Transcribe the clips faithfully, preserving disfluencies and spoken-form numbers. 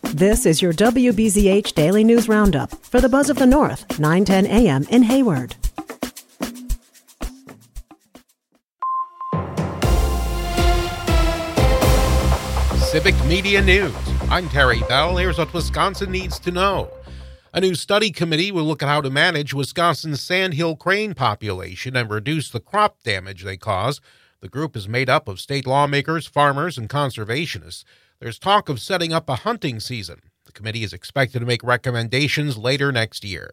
This is your W B Z H Daily News Roundup for the Buzz of the North, nine ten a.m. in Hayward. Civic Media News. I'm Terry Bell. Here's what Wisconsin needs to know. A new study committee will look at how to manage Wisconsin's sandhill crane population and reduce the crop damage they cause. The group is made up of state lawmakers, farmers, and conservationists. There's talk of setting up a hunting season. The committee is expected to make recommendations later next year.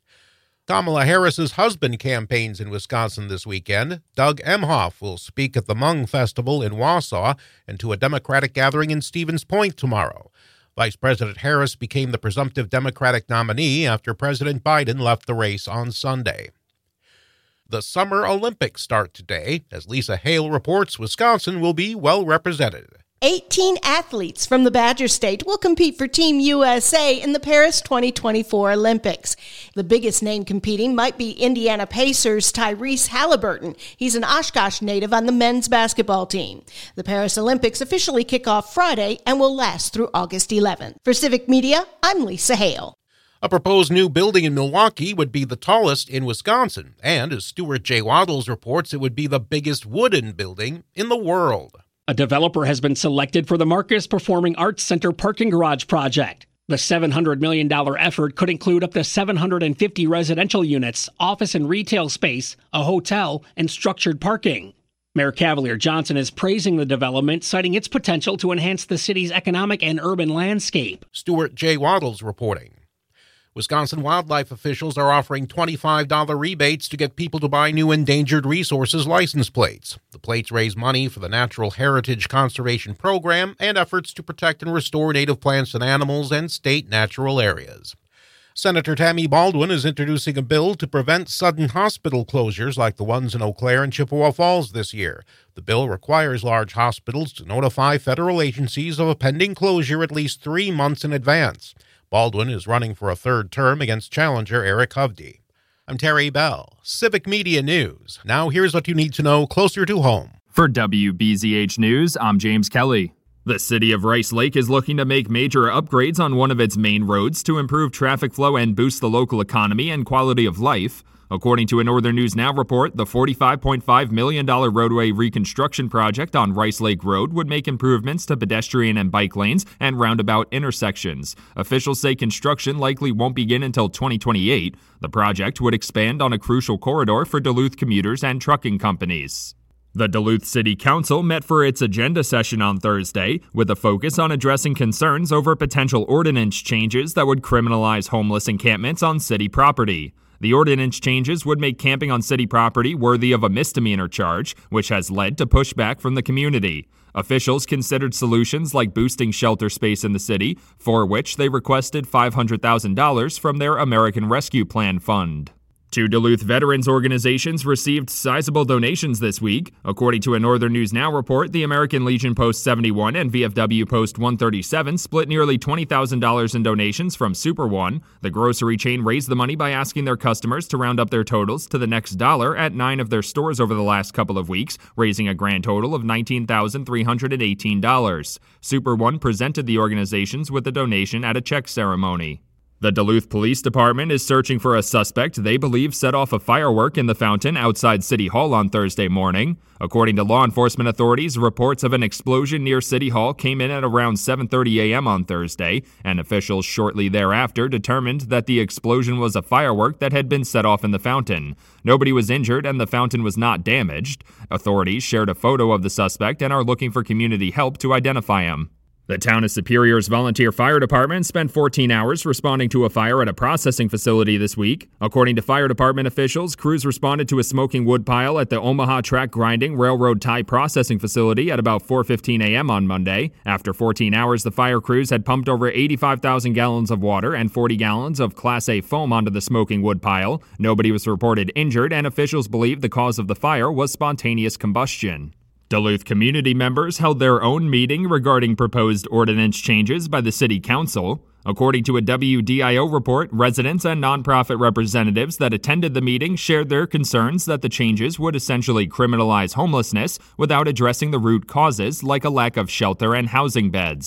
Kamala Harris's husband campaigns in Wisconsin this weekend. Doug Emhoff will speak at the Hmong Festival in Wausau and to a Democratic gathering in Stevens Point tomorrow. Vice President Harris became the presumptive Democratic nominee after President Biden left the race on Sunday. The Summer Olympics start today. As Lisa Hale reports, Wisconsin will be well represented. eighteen athletes from the Badger State will compete for Team U S A in the Paris twenty twenty-four Olympics. The biggest name competing might be Indiana Pacers' Tyrese Halliburton. He's an Oshkosh native on the men's basketball team. The Paris Olympics officially kick off Friday and will last through August eleventh. For Civic Media, I'm Lisa Hale. A proposed new building in Milwaukee would be the tallest in Wisconsin, and as Stuart J. Waddles reports, it would be the biggest wooden building in the world. A developer has been selected for the Marcus Performing Arts Center parking garage project. The seven hundred million dollars effort could include up to seven hundred fifty residential units, office and retail space, a hotel, and structured parking. Mayor Cavalier Johnson is praising the development, citing its potential to enhance the city's economic and urban landscape. Stuart J. Waddles reporting. Wisconsin wildlife officials are offering twenty-five dollars rebates to get people to buy new endangered resources license plates. The plates raise money for the Natural Heritage Conservation Program and efforts to protect and restore native plants and animals and state natural areas. Senator Tammy Baldwin is introducing a bill to prevent sudden hospital closures like the ones in Eau Claire and Chippewa Falls this year. The bill requires large hospitals to notify federal agencies of a pending closure at least three months in advance. Baldwin is running for a third term against challenger Eric Hovde. I'm Terry Bell, Civic Media News. Now here's what you need to know closer to home. For W B Z H News, I'm James Kelly. The city of Rice Lake is looking to make major upgrades on one of its main roads to improve traffic flow and boost the local economy and quality of life. According to a Northern News Now report, the forty-five point five million dollars roadway reconstruction project on Rice Lake Road would make improvements to pedestrian and bike lanes and roundabout intersections. Officials say construction likely won't begin until twenty twenty-eight. The project would expand on a crucial corridor for Duluth commuters and trucking companies. The Duluth City Council met for its agenda session on Thursday with a focus on addressing concerns over potential ordinance changes that would criminalize homeless encampments on city property. The ordinance changes would make camping on city property worthy of a misdemeanor charge, which has led to pushback from the community. Officials considered solutions like boosting shelter space in the city, for which they requested five hundred thousand dollars from their American Rescue Plan fund. Two Duluth veterans organizations received sizable donations this week. According to a Northern News Now report, the American Legion Post seventy-one and V F W Post one thirty-seven split nearly twenty thousand dollars in donations from Super One. The grocery chain raised the money by asking their customers to round up their totals to the next dollar at nine of their stores over the last couple of weeks, raising a grand total of nineteen thousand three hundred eighteen dollars. Super One presented the organizations with a donation at a check ceremony. The Duluth Police Department is searching for a suspect they believe set off a firework in the fountain outside City Hall on Thursday morning. According to law enforcement authorities, reports of an explosion near City Hall came in at around seven thirty a.m. on Thursday, and officials shortly thereafter determined that the explosion was a firework that had been set off in the fountain. Nobody was injured and the fountain was not damaged. Authorities shared a photo of the suspect and are looking for community help to identify him. The Town of Superior's volunteer fire department spent fourteen hours responding to a fire at a processing facility this week. According to fire department officials, crews responded to a smoking wood pile at the Omaha Track Grinding Railroad Tie Processing Facility at about four fifteen a.m. on Monday. After fourteen hours, the fire crews had pumped over eighty-five thousand gallons of water and forty gallons of Class A foam onto the smoking wood pile. Nobody was reported injured, and officials believe the cause of the fire was spontaneous combustion. Duluth community members held their own meeting regarding proposed ordinance changes by the city council. According to a W D I O report, residents and nonprofit representatives that attended the meeting shared their concerns that the changes would essentially criminalize homelessness without addressing the root causes like a lack of shelter and housing beds.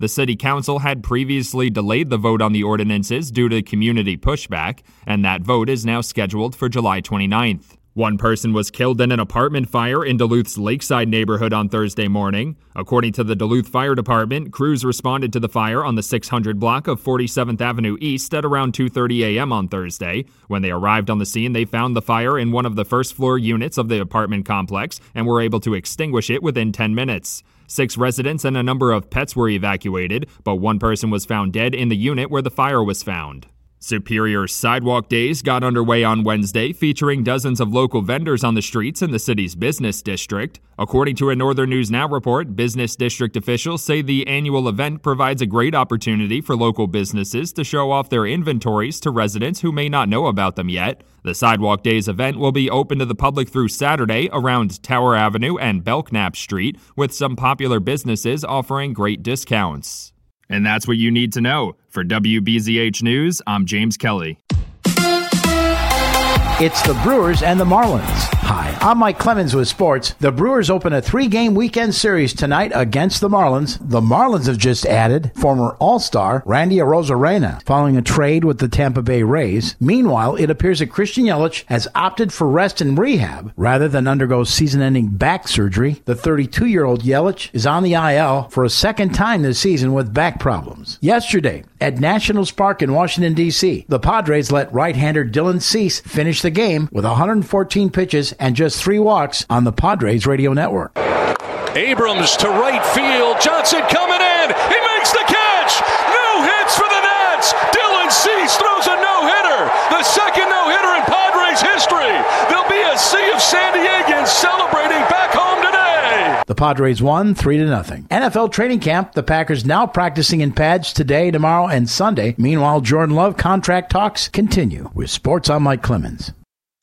The city council had previously delayed the vote on the ordinances due to community pushback, and that vote is now scheduled for July twenty-ninth. One person was killed in an apartment fire in Duluth's Lakeside neighborhood on Thursday morning. According to the Duluth Fire Department, crews responded to the fire on the six hundred block of forty-seventh Avenue East at around two thirty a.m. on Thursday. When they arrived on the scene, they found the fire in one of the first-floor units of the apartment complex and were able to extinguish it within ten minutes. Six residents and a number of pets were evacuated, but one person was found dead in the unit where the fire was found. Superior Sidewalk Days got underway on Wednesday, featuring dozens of local vendors on the streets in the city's business district. According to a Northern News Now report, business district officials say the annual event provides a great opportunity for local businesses to show off their inventories to residents who may not know about them yet. The Sidewalk Days event will be open to the public through Saturday around Tower Avenue and Belknap Street, with some popular businesses offering great discounts. And that's what you need to know. For W B Z H News, I'm James Kelly. It's the Brewers and the Marlins. Hi, I'm Mike Clemens with sports. The Brewers open a three-game weekend series tonight against the Marlins. The Marlins have just added former All-Star Randy Arozarena following a trade with the Tampa Bay Rays. Meanwhile, it appears that Christian Yelich has opted for rest and rehab rather than undergo season-ending back surgery. The thirty-two-year-old Yelich is on the I L for a second time this season with back problems. Yesterday, at Nationals Park in Washington, D C, the Padres let right-hander Dylan Cease finish the game with one hundred fourteen pitches and just three walks on the Padres radio network. Abrams to right field. Johnson coming in. He makes the catch. No hits for the Nats. Dylan Cease throws a no-hitter. The second no-hitter in Padres history. There'll be a sea of San Diegans celebrating back home today. The Padres won three to nothing. N F L training camp. The Packers now practicing in pads today, tomorrow, and Sunday. Meanwhile, Jordan Love contract talks continue. With Sports, I'm Mike Clemens.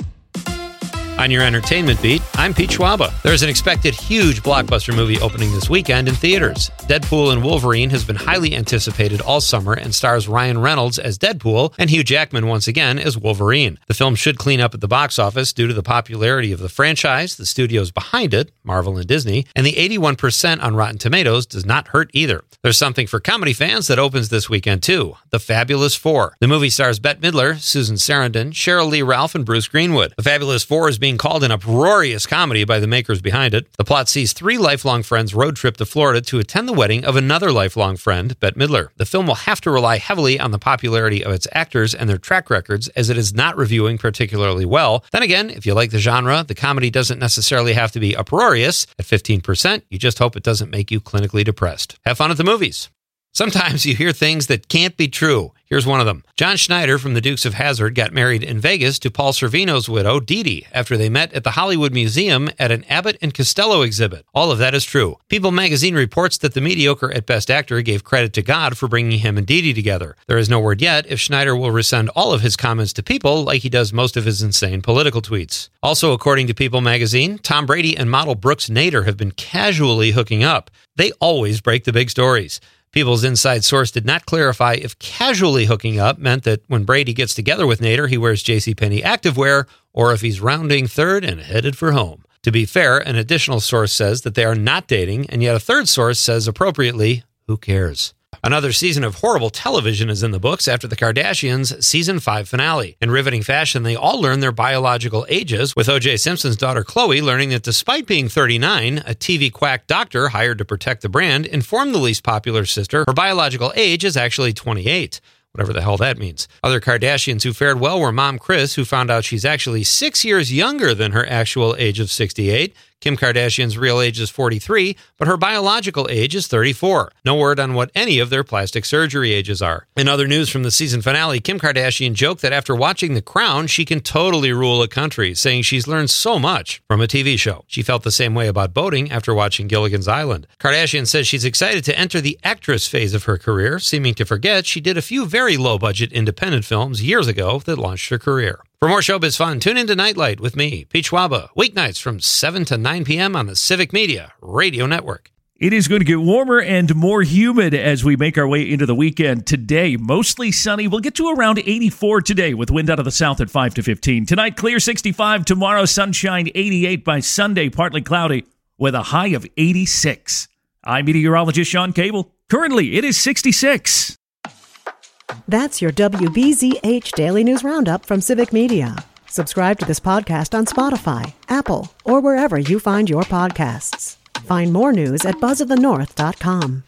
On your entertainment beat, I'm Pete Schwaba. There's an expected huge blockbuster movie opening this weekend in theaters. Deadpool and Wolverine has been highly anticipated all summer and stars Ryan Reynolds as Deadpool and Hugh Jackman once again as Wolverine. The film should clean up at the box office due to the popularity of the franchise, the studios behind it, Marvel and Disney, and the eighty-one percent on Rotten Tomatoes does not hurt either. There's something for comedy fans that opens this weekend too, The Fabulous Four. The movie stars Bette Midler, Susan Sarandon, Cheryl Lee Ralph, and Bruce Greenwood. The Fabulous Four is being called an uproarious comedy by the makers behind it. The plot sees three lifelong friends road trip to Florida to attend the wedding of another lifelong friend, Bette Midler. The film will have to rely heavily on the popularity of its actors and their track records, as it is not reviewing particularly well. Then again, if you like the genre, the comedy doesn't necessarily have to be uproarious. At fifteen percent, you just hope it doesn't make you clinically depressed. Have fun at the movies. Sometimes you hear things that can't be true. Here's one of them. John Schneider from the Dukes of Hazzard got married in Vegas to Paul Sorvino's widow, Dee Dee, after they met at the Hollywood Museum at an Abbott and Costello exhibit. All of that is true. People magazine reports that the mediocre at best actor gave credit to God for bringing him and Dee Dee together. There is no word yet if Schneider will resend all of his comments to People like he does most of his insane political tweets. Also, according to People magazine, Tom Brady and model Brooks Nader have been casually hooking up. They always break the big stories. People's inside source did not clarify if casually hooking up meant that when Brady gets together with Nader, he wears JCPenney activewear, or if he's rounding third and headed for home. To be fair, an additional source says that they are not dating, and yet a third source says appropriately, who cares? Another season of horrible television is in the books after the Kardashians' season five finale. In riveting fashion, they all learn their biological ages, with O J Simpson's daughter Khloe learning that despite being thirty-nine, a T V quack doctor hired to protect the brand informed the least popular sister her biological age is actually twenty-eight. Whatever the hell that means. Other Kardashians who fared well were Mom Kris, who found out she's actually six years younger than her actual age of sixty-eight. Kim Kardashian's real age is forty-three, but her biological age is thirty-four. No word on what any of their plastic surgery ages are. In other news from the season finale, Kim Kardashian joked that after watching The Crown, she can totally rule a country, saying she's learned so much from a T V show. She felt the same way about boating after watching Gilligan's Island. Kardashian says she's excited to enter the actress phase of her career, seeming to forget she did a few very low-budget independent films years ago that launched her career. For more showbiz fun, tune into Nightlight with me, Pete Schwaba, weeknights from seven to nine p.m. on the Civic Media Radio Network. It is going to get warmer and more humid as we make our way into the weekend. Today, mostly sunny. We'll get to around eighty-four today with wind out of the south at five to fifteen. Tonight, clear sixty-five. Tomorrow, sunshine eighty-eight. By Sunday, partly cloudy with a high of eighty-six. I'm meteorologist Sean Cable. Currently, it is sixty-six. That's your W B Z H Daily News Roundup from Civic Media. Subscribe to this podcast on Spotify, Apple, or wherever you find your podcasts. Find more news at buzz of the north dot com.